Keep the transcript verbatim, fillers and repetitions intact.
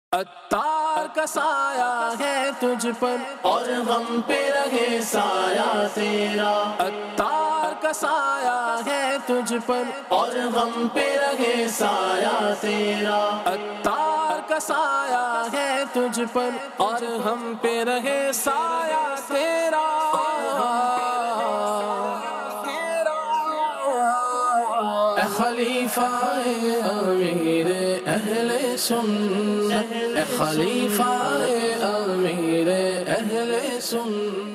अत्तार का साया है तुझ पर और हम पे रहे साया तेरा। अत्तार का साया है तुझ पर और हम पे रहे साया तेरा। अत्तार का साया है तुझ पर और हम पे रहे साया तेरा। खलीफाए अमीर अहले सुन्नत, खलीफाए अमीर अहले सुन्नत।